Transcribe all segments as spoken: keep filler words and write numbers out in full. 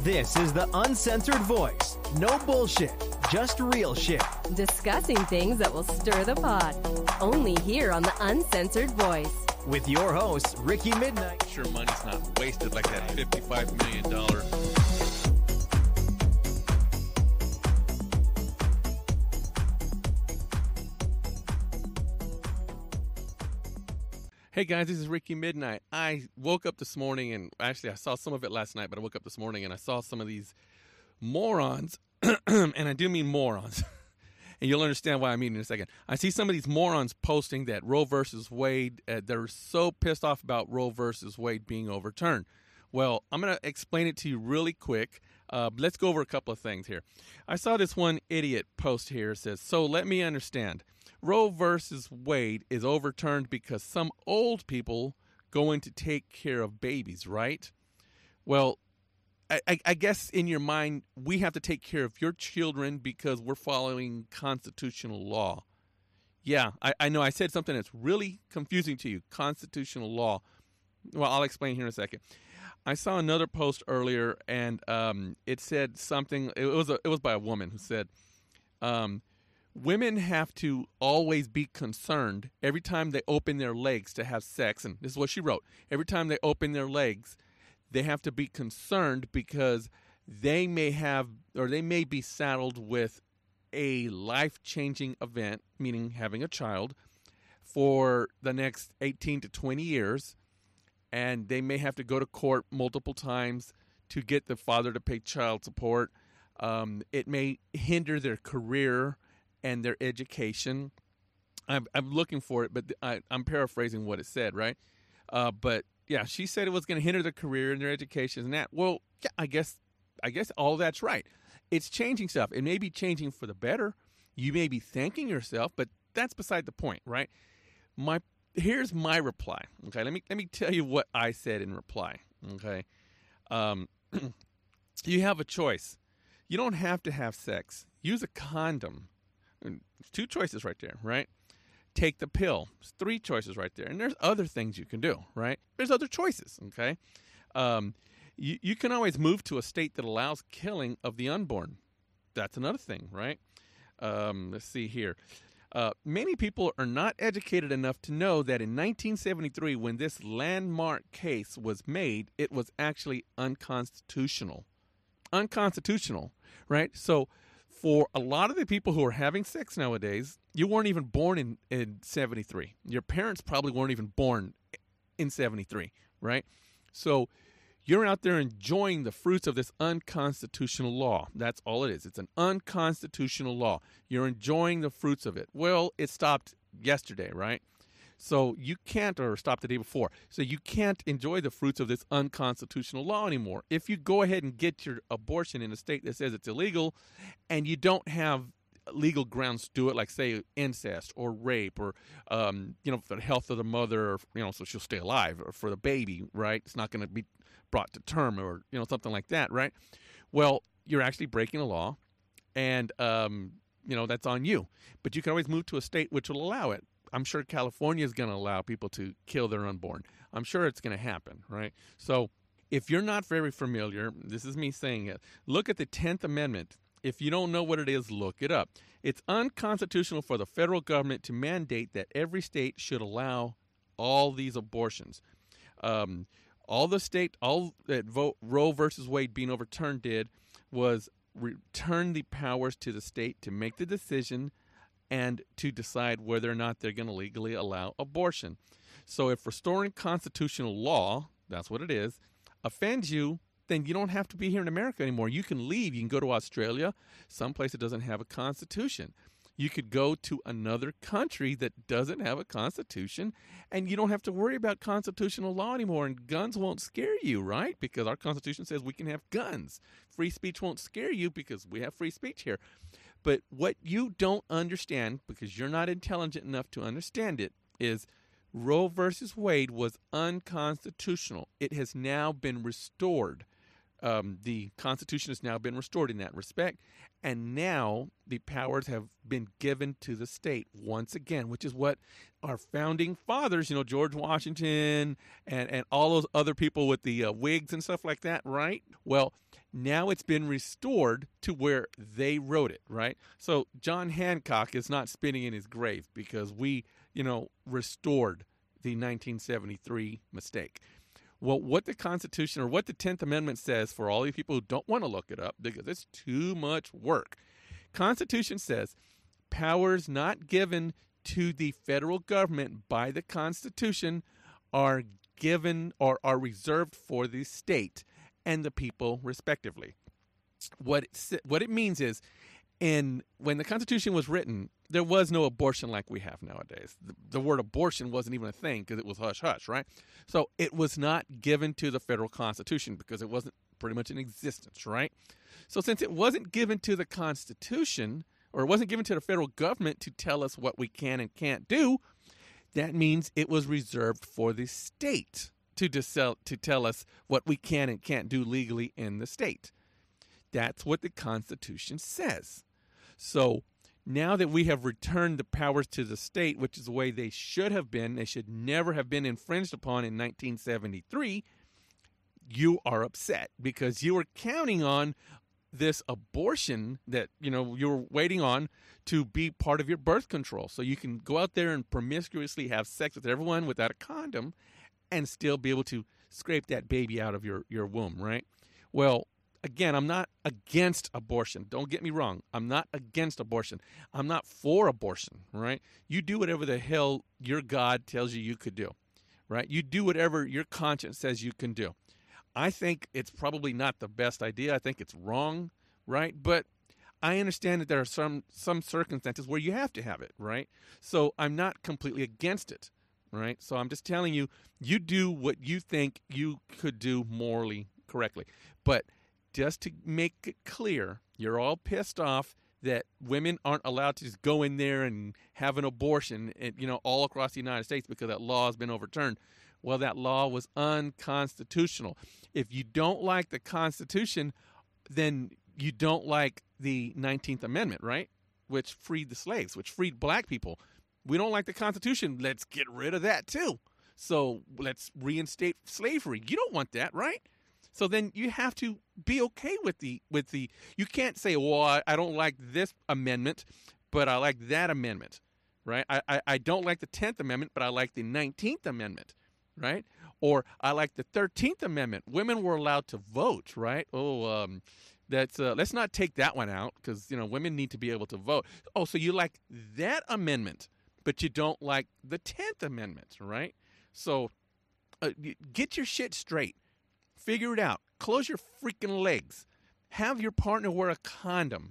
This is the Uncensored Voice. No bullshit, just real shit. Discussing things that will stir the pot. Only here on the Uncensored Voice. With your host, Ricky Midnight. Sure money's not wasted like that fifty-five million dollars. Hey guys, this is Ricky Midnight. I woke up this morning, and actually I saw some of it last night, but I woke up this morning and I saw some of these morons, and I do mean morons, and you'll understand why I mean in a second. I see some of these morons posting that Roe versus Wade, uh, they're so pissed off about Roe versus Wade being overturned. Well, I'm going to explain it to you really quick. Uh, let's go over a couple of things here. I saw this one idiot post here. It says, so let me understand. Roe versus Wade is overturned because some old people going to take care of babies, right? Well, I, I, I guess in your mind, we have to take care of your children because we're following constitutional law. Yeah, I, I know I said something that's really confusing to you, constitutional law. Well, I'll explain here in a second. I saw another post earlier, and um, it said something. It was a, it was by a woman who said, um, women have to always be concerned every time they open their legs to have sex. And this is what she wrote. Every time they open their legs, they have to be concerned because they may have, or they may be saddled with a life-changing event, meaning having a child, for the next eighteen to twenty years. And they may have to go to court multiple times to get the father to pay child support. Um, it may hinder their career and their education. I'm, I'm looking for it, but I, I'm paraphrasing what it said, right? Uh, but yeah, she said it was going to hinder their career and their education and that. Well, yeah, I guess, I guess all that's right. It's changing stuff. It may be changing for the better. You may be thanking yourself, but that's beside the point, right? My here's my reply. Okay, let me let me tell you what I said in reply. Okay, um, you have a choice. You don't have to have sex. Use a condom. Two choices right there, right? Take the pill. There's three choices right there. And there's other things you can do, right? There's other choices, okay? Um, you, you can always move to a state that allows killing of the unborn. That's another thing, right? Um, let's see here. Uh, many people are not educated enough to know that in nineteen seventy-three, when this landmark case was made, it was actually unconstitutional. Unconstitutional, right? So for a lot of the people who are having sex nowadays, you weren't even born in, in seventy-three. Your parents probably weren't even born in seventy-three, right? So you're out there enjoying the fruits of this unconstitutional law. That's all it is. It's an unconstitutional law. You're enjoying the fruits of it. Well, it stopped yesterday, right? So you can't, or stopped the day before. So you can't enjoy the fruits of this unconstitutional law anymore. If you go ahead and get your abortion in a state that says it's illegal and you don't have legal grounds to do it, like say incest or rape or, um, you know, for the health of the mother, or, you know, so she'll stay alive, or for the baby, right? It's not going to be brought to term, or, you know, something like that, right? Well, you're actually breaking a law, and, um, you know, that's on you. But you can always move to a state which will allow it. I'm sure California is going to allow people to kill their unborn. I'm sure it's going to happen, right? So if you're not very familiar, this is me saying it, look at the tenth Amendment. If you don't know what it is, look it up. It's unconstitutional for the federal government to mandate that every state should allow all these abortions. Um, all the state, all that vote, Roe versus Wade being overturned did was return the powers to the state to make the decision and to decide whether or not they're going to legally allow abortion. So if restoring constitutional law, that's what it is, offends you, then you don't have to be here in America anymore. You can leave. You can go to Australia, someplace that doesn't have a constitution. You could go to another country that doesn't have a constitution, and you don't have to worry about constitutional law anymore, and guns won't scare you, right? Because our Constitution says we can have guns. Free speech won't scare you because we have free speech here. But what you don't understand, because you're not intelligent enough to understand it, is Roe versus Wade was unconstitutional. It has now been restored. Um, the Constitution has now been restored in that respect, and now the powers have been given to the state once again, which is what our founding fathers, you know, George Washington and, and all those other people with the uh, wigs and stuff like that, right? Well, now it's been restored to where they wrote it, right? So John Hancock is not spinning in his grave because we, you know, restored the nineteen seventy-three mistake. Well, what the Constitution or what the tenth Amendment says, for all you people who don't want to look it up because it's too much work, Constitution says powers not given to the federal government by the Constitution are given or are reserved for the state and the people respectively. What it, what it means is, in when the Constitution was written, there was no abortion like we have nowadays. The, the word abortion wasn't even a thing because it was hush-hush, right? So it was not given to the federal Constitution because it wasn't pretty much in existence, right? So since it wasn't given to the Constitution, or it wasn't given to the federal government to tell us what we can and can't do, that means it was reserved for the state to, decel- to tell us what we can and can't do legally in the state. That's what the Constitution says. So now that we have returned the powers to the state, which is the way they should have been, they should never have been infringed upon in nineteen seventy-three, you are upset because you were counting on this abortion that, you know, you were waiting on to be part of your birth control. So you can go out there and promiscuously have sex with everyone without a condom and still be able to scrape that baby out of your, your womb, right? Well, again, I'm not against abortion. Don't get me wrong. I'm not against abortion. I'm not for abortion, right? You do whatever the hell your God tells you you could do, right? You do whatever your conscience says you can do. I think it's probably not the best idea. I think it's wrong, right? But I understand that there are some some circumstances where you have to have it, right? So I'm not completely against it, right? So I'm just telling you, you do what you think you could do morally correctly. But just to make it clear, you're all pissed off that women aren't allowed to just go in there and have an abortion, and, you know, all across the United States because that law has been overturned. Well, that law was unconstitutional. If you don't like the Constitution, then you don't like the nineteenth Amendment, right? Which freed the slaves, which freed black people. We don't like the Constitution. Let's get rid of that too. So let's reinstate slavery. You don't want that, right? So then you have to be okay with the with the. You can't say, "Well, I, I don't like this amendment, but I like that amendment," right? I, I I don't like the tenth Amendment, but I like the nineteenth Amendment, right? Or I like the thirteenth Amendment. Women were allowed to vote, right? Oh, um, that's uh, let's not take that one out because, you know, women need to be able to vote. Oh, so you like that amendment, but you don't like the tenth Amendment, right? So uh, get your shit straight. Figure it out. Close your freaking legs. Have your partner wear a condom.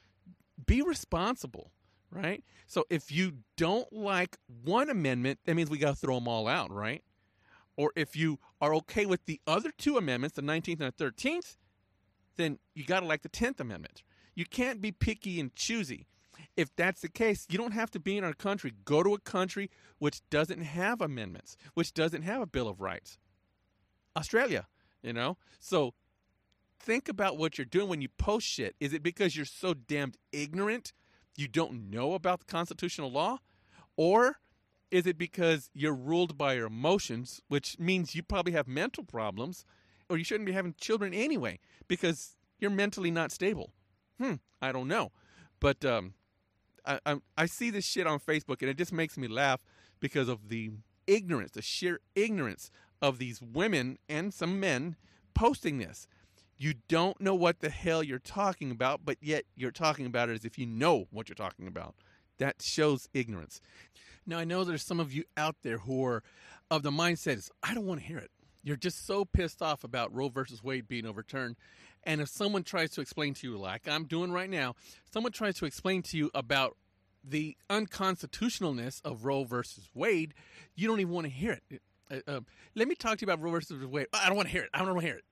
Be responsible, right? So if you don't like one amendment, that means we got to throw them all out, right? Or if you are okay with the other two amendments, the nineteenth and the thirteenth, then you got to like the tenth Amendment. You can't be picky and choosy. If that's the case, you don't have to be in our country. Go to a country which doesn't have amendments, which doesn't have a Bill of Rights. Australia. You know, so think about what you're doing when you post shit. Is it because you're so damned ignorant you don't know about the constitutional law? Or is it because you're ruled by your emotions, which means you probably have mental problems, or you shouldn't be having children anyway because you're mentally not stable? Hmm, I don't know. But um, I, I, I see this shit on Facebook, and it just makes me laugh because of the ignorance, the sheer ignorance of these women and some men posting this. You don't know what the hell you're talking about, but yet you're talking about it as if you know what you're talking about. That shows ignorance. Now, I know there's some of you out there who are of the mindset is, I don't want to hear it. You're just so pissed off about Roe versus Wade being overturned. And if someone tries to explain to you, like I'm doing right now, someone tries to explain to you about the unconstitutionalness of Roe versus Wade, you don't even want to hear it. Uh, uh, let me talk to you about Roe versus Wade. I don't want to hear it. I don't want to hear it.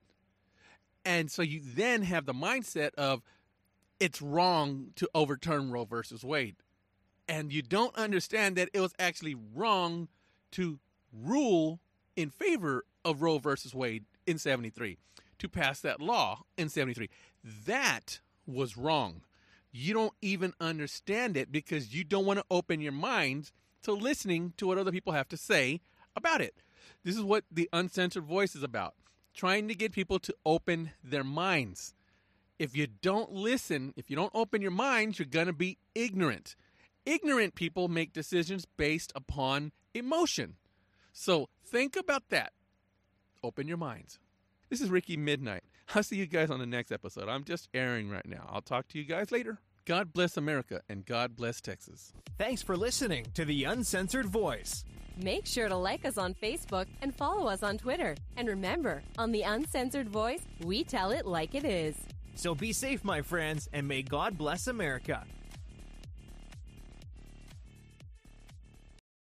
And so you then have the mindset of it's wrong to overturn Roe versus Wade. And you don't understand that it was actually wrong to rule in favor of Roe versus Wade in seventy-three. to pass that law in seventy-three. That was wrong. You don't even understand it because you don't want to open your minds to listening to what other people have to say about it. This is what the Uncensored Voice is about, trying to get people to open their minds. If you don't listen, if you don't open your minds, you're going to be ignorant. Ignorant people make decisions based upon emotion. So think about that. Open your minds. This is Ricky Midnight. I'll see you guys on the next episode. I'm just airing right now. I'll talk to you guys later. God bless America and God bless Texas. Thanks for listening to The Uncensored Voice. Make sure to like us on Facebook and follow us on Twitter. And remember, on The Uncensored Voice, we tell it like it is. So be safe, my friends, and may God bless America.